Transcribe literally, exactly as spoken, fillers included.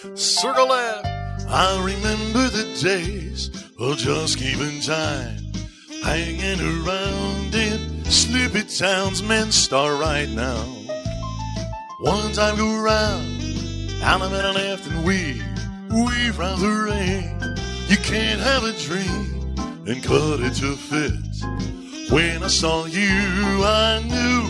Circle left. I remember the days of just keeping time, hanging around in sleepy towns. Men start right now. One time go round, and I'm at a left, and we weave round the rain. You can't have a dream and cut it to fit. When I saw you, I knew